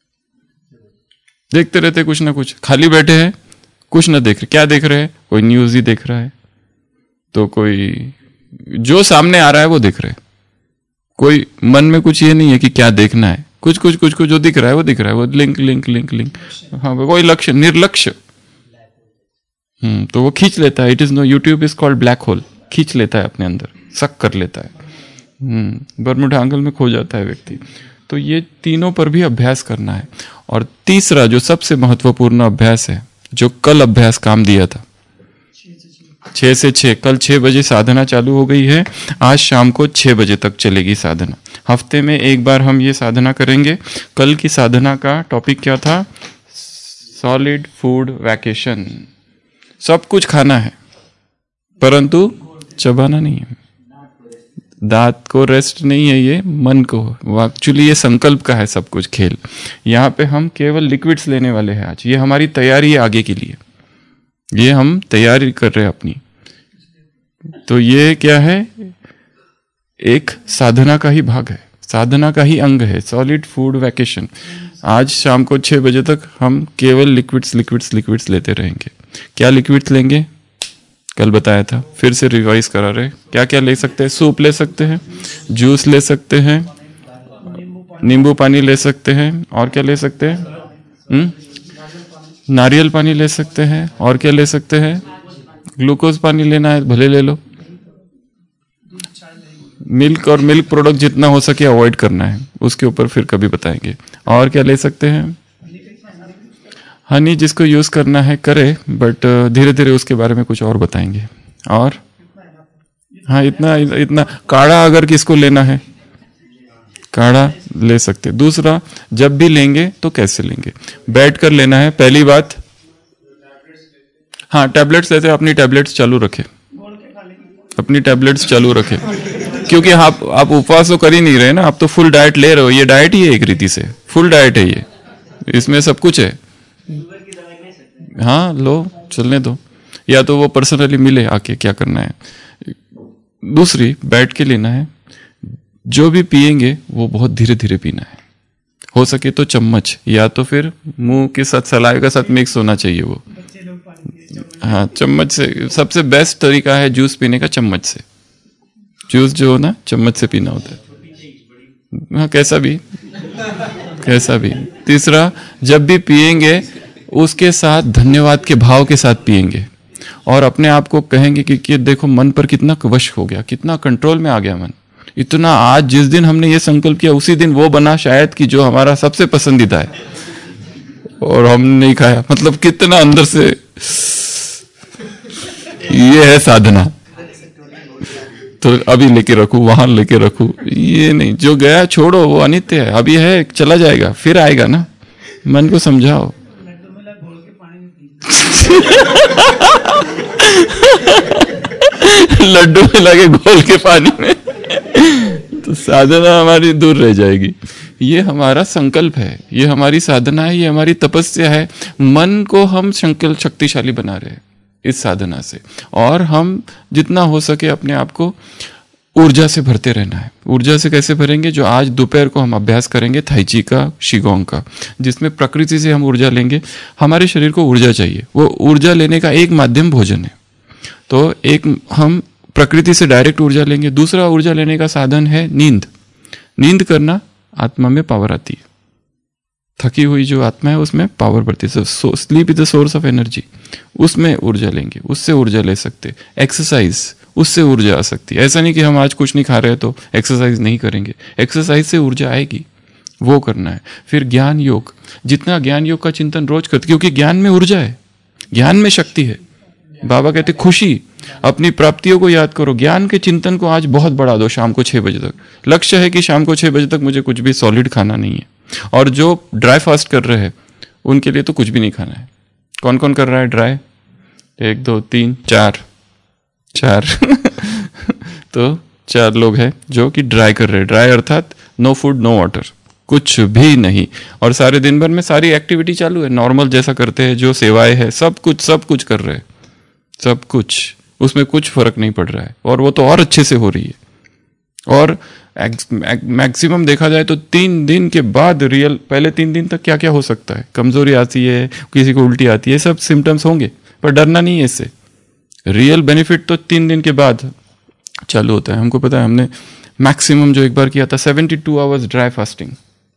देखते रहते कुछ ना कुछ, खाली बैठे हैं कुछ ना देख रहे। क्या देख रहे हैं? कोई न्यूज ही देख रहा है, तो कोई जो सामने आ रहा है वो देख रहे हैं। कोई मन में कुछ ये नहीं है कि क्या देखना है, कुछ कुछ कुछ कुछ जो दिख रहा है वो दिख रहा है, वो लिंक लिंक लिंक लिंक, हाँ कोई लक्ष्य, निर्लक्ष्य। हम्म तो वो खींच लेता है। It is no, YouTube is called black hole. खींच लेता है अपने अंदर, सक कर लेता है। हम्म बरमुडा आंगल में खो जाता है व्यक्ति। तो ये तीनों पर भी अभ्यास करना है। और तीसरा जो सबसे महत्वपूर्ण अभ्यास है, जो कल अभ्यास काम दिया था, छह से छह, कल छह बजे साधना चालू हो गई है, आज शाम को छह बजे तक चलेगी साधना। हफ्ते में एक बार हम ये साधना करेंगे। कल की साधना का टॉपिक क्या था? Solid food vacation. सब कुछ खाना है परंतु चबाना नहीं है। दांत को रेस्ट नहीं है, ये मन को। एक्चुअली ये संकल्प का है सब कुछ खेल। यहाँ पे हम केवल लिक्विड्स लेने वाले हैं आज। ये हमारी तैयारी है आगे के लिए, ये हम तैयारी कर रहे हैं अपनी। तो ये क्या है? एक साधना का ही भाग है, साधना का ही अंग है, सॉलिड फूड वैकेशन। आज शाम को छह बजे तक हम केवल लिक्विड्स लिक्विड्स लिक्विड्स लेते रहेंगे। क्या लिक्विड्स लेंगे? कल बताया था, फिर से रिवाइज करा रहे। क्या क्या ले सकते हैं? सूप ले सकते हैं, जूस ले सकते हैं, नींबू पानी ले सकते हैं, और क्या ले सकते हैं? हुँ? नारियल पानी ले सकते हैं, और क्या ले सकते हैं? ग्लूकोज पानी लेना है भले ले लो। मिल्क और मिल्क प्रोडक्ट जितना हो सके अवॉइड करना है, उसके ऊपर फिर कभी बताएंगे। और क्या ले सकते हैं? हनी जिसको यूज करना है करे, बट धीरे धीरे उसके बारे में कुछ और बताएंगे। और हाँ, इतना इतना काढ़ा अगर किसको लेना है, काढ़ा ले सकते। दूसरा, जब भी लेंगे तो कैसे लेंगे? बैठ कर लेना है, पहली बात। हाँ, टैबलेट्स लेते हैं, अपनी टैबलेट्स चालू रखे, अपनी टैबलेट्स चालू रखे, क्योंकि आप आप उपवास तो कर ही नहीं रहे ना, आप तो फुल डाइट ले रहे हो। ये डाइट ही है एक रीति से, फुल डाइट है ये, इसमें सब कुछ है। हाँ लो, चलने दो, या तो वो पर्सनली मिले आके, क्या करना है। दूसरी, बैठ के लेना है। जो भी पिएंगे वो बहुत धीरे धीरे पीना है, हो सके तो चम्मच, या तो फिर मुंह के साथ सलाइवा के साथ मिक्स होना चाहिए वो। हाँ, चम्मच से सबसे बेस्ट तरीका है जूस पीने का, चम्मच से। जूस जो हो ना, चम्मच से पीना होता है। हाँ, कैसा भी कैसा भी। तीसरा, जब भी पिएंगे उसके साथ धन्यवाद के भाव के साथ पिएंगे, और अपने आप को कहेंगे कि, कि देखो मन पर कितना वश हो गया, कितना कंट्रोल में आ गया मन। इतना आज जिस दिन हमने ये संकल्प किया उसी दिन वो बना शायद कि जो हमारा सबसे पसंदीदा है, और हमने नहीं खाया। मतलब कितना अंदर से, ये है साधना। तो अभी लेके रखू, वहां लेके रखू, ये नहीं। जो गया छोड़ो, वो अनित्य है, अभी है, चला जाएगा, फिर आएगा ना। मन को समझाओ। लड्डू मिला के घोल के पानी में, तो साधना हमारी दूर रह जाएगी। ये हमारा संकल्प है, ये हमारी साधना है, ये हमारी तपस्या है। मन को हम संकल्प शक्तिशाली बना रहे हैं इस साधना से, और हम जितना हो सके अपने आप को ऊर्जा से भरते रहना है। ऊर्जा से कैसे भरेंगे? जो आज दोपहर को हम अभ्यास करेंगे थाईची का, शिगोंग का, जिसमें प्रकृति से हम ऊर्जा लेंगे। हमारे शरीर को ऊर्जा चाहिए, वो ऊर्जा लेने का एक माध्यम भोजन है। तो एक हम प्रकृति से डायरेक्ट ऊर्जा लेंगे। दूसरा ऊर्जा लेने का साधन है नींद। नींद करना, आत्मा में पावर आती है। थकी हुई जो आत्मा है उसमें पावर बढ़ती है। So sleep is the source of energy, उसमें ऊर्जा लेंगे, उससे ऊर्जा ले सकते। एक्सरसाइज, उससे ऊर्जा आ सकती है। ऐसा नहीं कि हम आज कुछ नहीं खा रहे तो एक्सरसाइज नहीं करेंगे, एक्सरसाइज से ऊर्जा आएगी, वो करना है। फिर ज्ञान योग, जितना ज्ञान योग का चिंतन रोज करते, क्योंकि ज्ञान में ऊर्जा है, ज्ञान में शक्ति है। बाबा कहते खुशी, अपनी प्राप्तियों को याद करो। ज्ञान के चिंतन को आज बहुत बढ़ा दो, शाम को छह बजे तक। लक्ष्य है कि शाम को छह बजे तक मुझे कुछ भी सॉलिड खाना नहीं है। और जो ड्राई फास्ट कर रहे हैं उनके लिए तो कुछ भी नहीं खाना है। कौन कौन कर रहा है ड्राई? एक दो तीन चार चार तो चार लोग हैं जो कि ड्राई कर रहे हैं। ड्राई अर्थात नो फूड नो वाटर, कुछ भी नहीं। और सारे दिन भर में सारी एक्टिविटी चालू है, नॉर्मल जैसा करते हैं, जो सेवाएं है, सब कुछ सब कुछ कर रहे हैं, सब कुछ, उसमें कुछ फर्क नहीं पड़ रहा है। और वो तो और अच्छे से हो रही है। और मैक्सिमम देखा जाए तो तीन दिन के बाद रियल, पहले तीन दिन तक क्या क्या हो सकता है, कमजोरी आती है, किसी को उल्टी आती है, सब सिम्टम्स होंगे, पर डरना नहीं है इससे। रियल बेनिफिट तो तीन दिन के बाद चालू होता है। हमको पता है, हमने मैक्सिमम जो एक बार किया था seventy two hours dry fasting,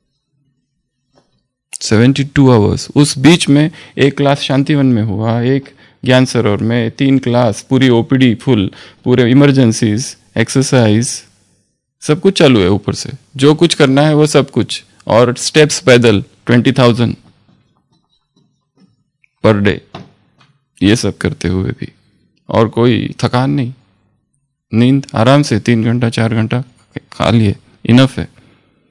seventy two hours. उस बीच में एक क्लास शांतिवन में हुआ, एक ज्ञान सरोवर में, तीन क्लास, पूरी ओपीडी फुल, पूरे इमरजेंसीज, एक्सरसाइज, सब कुछ चालू है ऊपर से। जो कुछ करना है वो सब कुछ, और स्टेप्स पैदल ट्वेंटी थाउजेंड पर डे, ये सब करते हुए भी, और कोई थकान नहीं। नींद आराम से तीन घंटा चार घंटा खा लिए, इनफ है।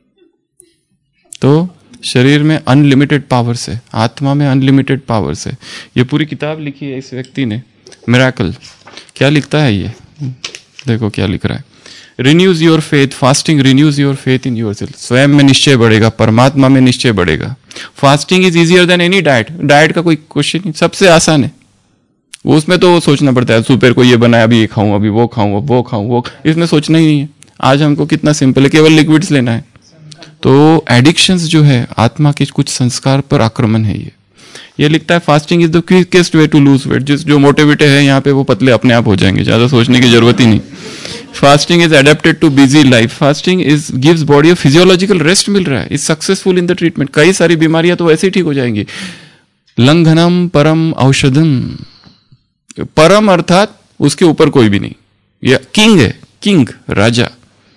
तो शरीर में अनलिमिटेड पावर्स है, आत्मा में अनलिमिटेड पावर्स है। ये पूरी किताब लिखी है इस व्यक्ति ने, मिरेकल। क्या लिखता है ये, देखो क्या लिख रहा है। Renews your faith, fasting renews your faith in yourself. स्वयं में निश्चय बढ़ेगा, परमात्मा में निश्चय बढ़ेगा। Fasting is easier than any diet. Diet का कोई क्वेश्चन नहीं, सबसे आसान है। उसमें तो सोचना पड़ता है, सुपर को ये बनाया, अभी ये खाऊं, अभी वो खाऊं, वो खाऊं, वो, इसमें सोचना ही नहीं है। आज हमको कितना सिंपल है, केवल लिक्विड्स लेना है। तो एडिक्शंस जो है, आत्मा के कुछ संस्कार पर आक्रमण है। ये ये लिखता है fasting is the quickest way to lose weight. जिस जो मोटे वेटे हैं यहाँ पे वो पतले अपने आप हो जाएंगे, ज़्यादा सोचने की जरूरत ही नहीं। Fasting is adapted to busy life. Fasting is gives body of physiological rest मिल रहा है। Is successful in the treatment. कई सारी बीमारियां तो ऐसे ही ठीक हो जाएंगी। लंघनम परम औषधम। परम अर्थात उसके ऊपर कोई भी नहीं, ये किंग है, किंग राजा।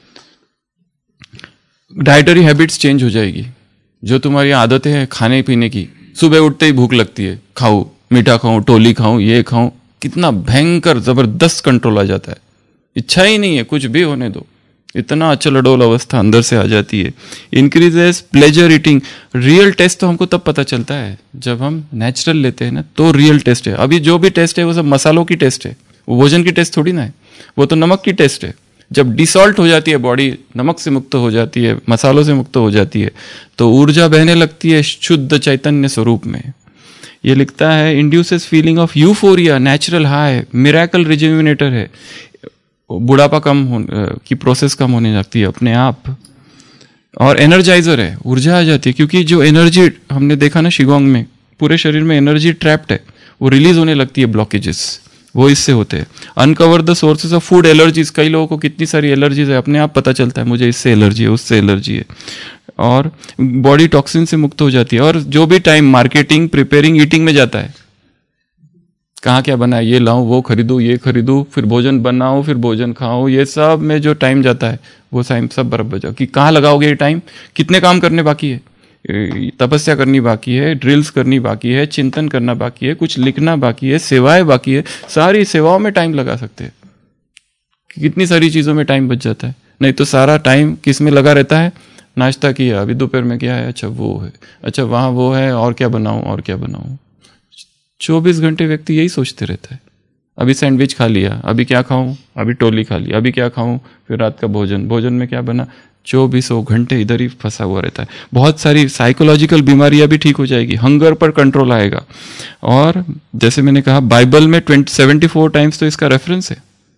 डाइटरी हैबिट्स चेंज हो जाएगी। जो तुम्हारी आदतें हैं खाने पीने की, सुबह उठते ही भूख लगती है, खाऊं मीठा खाऊं, टोली खाऊं, ये खाऊं, कितना भयंकर जबरदस्त कंट्रोल आ जाता है। इच्छा ही नहीं है कुछ भी होने दो, इतना अचल अडोल अवस्था अंदर से आ जाती है। Increases pleasure eating. Real taste तो हमको तब पता चलता है जब हम नेचुरल लेते हैं ना, तो रियल टेस्ट है। अभी जो भी टेस्ट है वो सब मसालों की टेस्ट है, वो भोजन की टेस्ट थोड़ी ना है, वो तो नमक की टेस्ट है। जब डिसॉल्ट हो जाती है बॉडी, नमक से मुक्त हो जाती है, मसालों से मुक्त हो जाती है, तो ऊर्जा बहने लगती है शुद्ध चैतन्य स्वरूप में। ये लिखता है induces feeling of euphoria, natural high, miracle rejuvenator है। बुढ़ापा कम हो की प्रोसेस कम होने लगती है अपने आप। और एनर्जाइजर है, ऊर्जा आ जाती है, क्योंकि जो एनर्जी हमने देखा ना शिगोंग में, पूरे शरीर में एनर्जी ट्रैप्ड है, वो रिलीज होने लगती है ब्लॉकेजेस, वो इससे होते हैं। Uncover the sources of food allergies. कई लोगों को कितनी सारी एलर्जीज है, अपने आप पता चलता है मुझे इससे एलर्जी है, उससे एलर्जी है। और बॉडी टॉक्सिन से मुक्त हो जाती है। और जो भी टाइम मार्केटिंग, प्रिपेयरिंग, ईटिंग में जाता है, कहाँ क्या बना है, ये लाऊं, वो खरीदूं, ये खरीदूं, फिर भोजन बनाऊं, फिर भोजन खाऊं, ये सब में जो टाइम जाता है वो टाइम सब बर्बाद जाओ। कि कहाँ लगाओगे ये टाइम, कितने काम करने बाकी है, तपस्या करनी बाकी है, ड्रिल्स करनी बाकी है, चिंतन करना बाकी है, कुछ लिखना बाकी है, सेवाएं बाकी है। सारी सेवाओं में टाइम लगा सकते हैं, कितनी सारी चीज़ों में टाइम बच जाता है। नहीं तो सारा टाइम किस में लगा रहता है, नाश्ता किया, अभी दोपहर में क्या है, अच्छा वो है, अच्छा वहाँ वो है, और क्या बनाऊँ और क्या बनाऊँ। चौबीस घंटे व्यक्ति यही सोचते रहता है। अभी सैंडविच खा लिया, अभी क्या खाऊं, अभी टोली खा ली, अभी क्या खाऊं, फिर रात का भोजन, भोजन में क्या बना, चौबीसों घंटे इधर ही फंसा हुआ रहता है। बहुत सारी साइकोलॉजिकल बीमारियां भी ठीक हो जाएगी, हंगर पर कंट्रोल आएगा। और जैसे मैंने कहा बाइबल में ट्वेंटी सेवेंटी फोर टाइम्स तो इसका रेफरेंस है।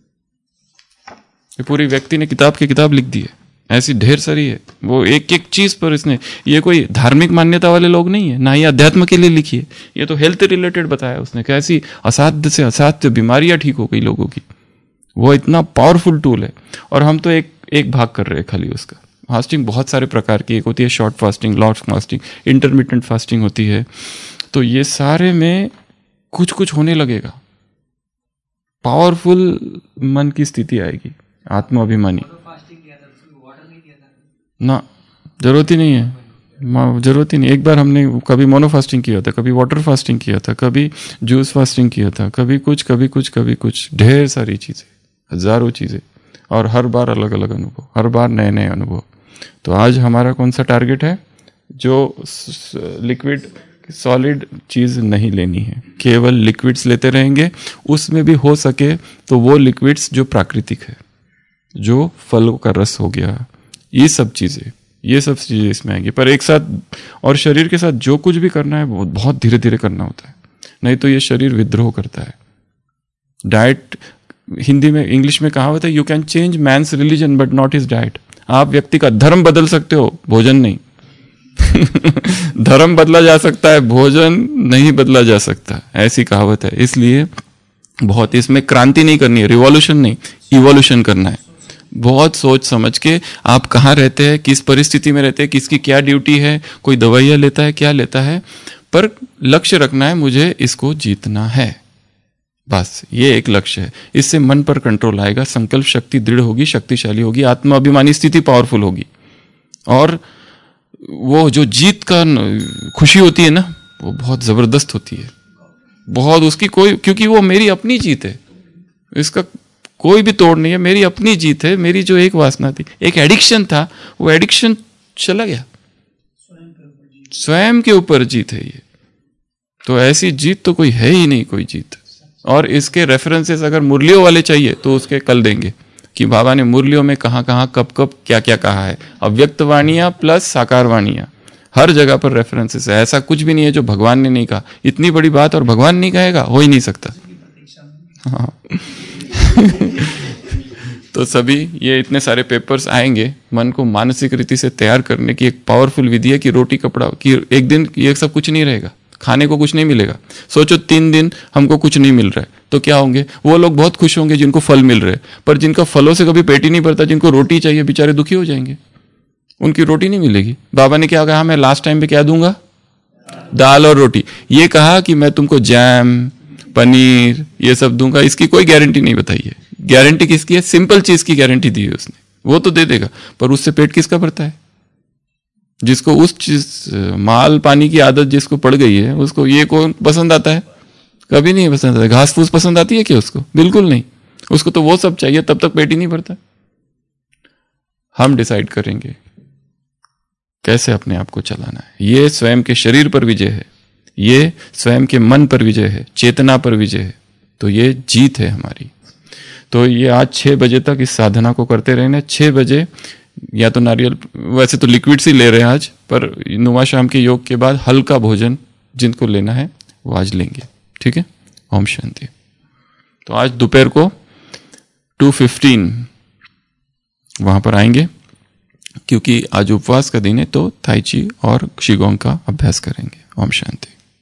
ये पूरी व्यक्ति ने किताब की किताब लिख दी है, ऐसी ढेर सारी है। वो एक एक चीज पर इसने, ये कोई धार्मिक मान्यता वाले लोग नहीं है, ना ही अध्यात्म के लिए लिखी है, ये तो हेल्थ रिलेटेड बताया उसने, कैसी असाध्य से असाध्य बीमारियां ठीक हो गई लोगों की। वो इतना पावरफुल टूल है। और हम तो एक एक भाग कर रहे हैं खाली उसका। फास्टिंग बहुत सारे प्रकार की, एक होती है short fasting, long fasting, intermittent fasting होती है। तो ये सारे में कुछ कुछ होने लगेगा, पावरफुल मन की स्थिति आएगी, आत्माभिमानी। ना जरूरत ही नहीं है, जरूरत ही नहीं। एक बार हमने कभी मोनो फास्टिंग किया था, कभी वाटर फास्टिंग किया था, कभी जूस फास्टिंग किया था, कभी कुछ कभी कुछ कभी कुछ, ढेर सारी चीज़ें, हजारों चीज़ें, और हर बार अलग अलग अनुभव, हर बार नए नए अनुभव। तो आज हमारा कौन सा टारगेट है, जो लिक्विड सॉलिड चीज़ नहीं लेनी है, केवल लिक्विड्स लेते रहेंगे। उसमें भी हो सके तो वो लिक्विड्स जो प्राकृतिक है, जो फलों का रस हो गया, ये सब चीज़ें, ये सब चीज़ें इसमें आएंगी। पर एक साथ, और शरीर के साथ जो कुछ भी करना है वो बहुत धीरे धीरे करना होता है, नहीं तो ये शरीर विद्रोह करता है। डाइट, हिंदी में, इंग्लिश में कहावत है, you can change man's religion but not his diet. आप व्यक्ति का धर्म बदल सकते हो, भोजन नहीं। धर्म बदला जा सकता है, भोजन नहीं बदला जा सकता, ऐसी कहावत है। इसलिए बहुत इसमें क्रांति नहीं करनी है, रिवॉल्यूशन नहीं, इवोल्यूशन करना है। बहुत सोच समझ के आप कहाँ रहते हैं, किस परिस्थिति में रहते हैं, किसकी क्या ड्यूटी है, कोई दवाइयाँ लेता है, क्या लेता है, पर लक्ष्य रखना है, मुझे इसको जीतना है, बस ये एक लक्ष्य है। इससे मन पर कंट्रोल आएगा, संकल्प शक्ति दृढ़ होगी, शक्तिशाली होगी, आत्माभिमानी स्थिति पावरफुल होगी। और वो जो जीत का खुशी होती है ना, वो बहुत जबरदस्त होती है, बहुत उसकी कोई, क्योंकि वो मेरी अपनी जीत है, इसका कोई भी तोड़ नहीं है, मेरी अपनी जीत है। मेरी जो एक वासना थी, एक एडिक्शन था, वो एडिक्शन चला गया, स्वयं के ऊपर जीत है ये। तो ऐसी जीत तो कोई है ही नहीं, कोई जीत। और इसके रेफरेंसेस अगर मुरलियों वाले चाहिए तो उसके कल देंगे कि बाबा ने मुरलियों में कहाँ कहाँ कब कब क्या क्या कहा है। अव्यक्त वाणियाँ प्लस साकार वाणियाँ, हर जगह पर रेफरेंसेस है। ऐसा कुछ भी नहीं है जो भगवान ने नहीं कहा। इतनी बड़ी बात और भगवान नहीं कहेगा, हो ही नहीं सकता। हाँ। तो सभी ये इतने सारे पेपर्स आएंगे, मन को मानसिक रीति से तैयार करने की एक पावरफुल विधि है कि रोटी कपड़ा, कि एक दिन ये सब कुछ नहीं रहेगा, खाने को कुछ नहीं मिलेगा। सोचो तीन दिन हमको कुछ नहीं मिल रहा है तो क्या होंगे? वो लोग बहुत खुश होंगे जिनको फल मिल रहे हैं, पर जिनका फलों से कभी पेट ही नहीं भरता, जिनको रोटी चाहिए, बेचारे दुखी हो जाएंगे, उनकी रोटी नहीं मिलेगी। बाबा ने क्या कहा? मैं लास्ट टाइम पे क्या दूंगा? दाल और रोटी। ये कहा कि मैं तुमको जैम, पनीर ये सब दूंगा, इसकी कोई गारंटी नहीं बताई है। गारंटी किसकी है? सिंपल चीज की गारंटी दी है उसने, वो तो दे देगा, पर उससे पेट किसका भरता है? जिसको उस चीज माल पानी की आदत जिसको पड़ गई है, उसको ये कौन पसंद आता है? कभी नहीं पसंद आता। घास फूस पसंद आती है क्या उसको? बिल्कुल नहीं। उसको तो वो सब चाहिए, तब तक पेट ही नहीं भरता। हम डिसाइड करेंगे कैसे अपने आप को चलाना है। ये स्वयं के शरीर पर विजय है, ये स्वयं के मन पर विजय है, चेतना पर विजय है। तो ये जीत है हमारी। तो ये आज छह बजे तक इस साधना को करते रहना। छह बजे या तो नारियल, वैसे तो लिक्विड्स ही ले रहे हैं आज, पर नुमा शाम के योग के बाद हल्का भोजन जिनको लेना है वो आज लेंगे, ठीक है? ओम शांति। तो आज दोपहर को टू फिफ्टीन वहां पर आएंगे, क्योंकि आज उपवास का दिन है, तो ताई ची और शिगोंग का अभ्यास करेंगे। ओम शांति।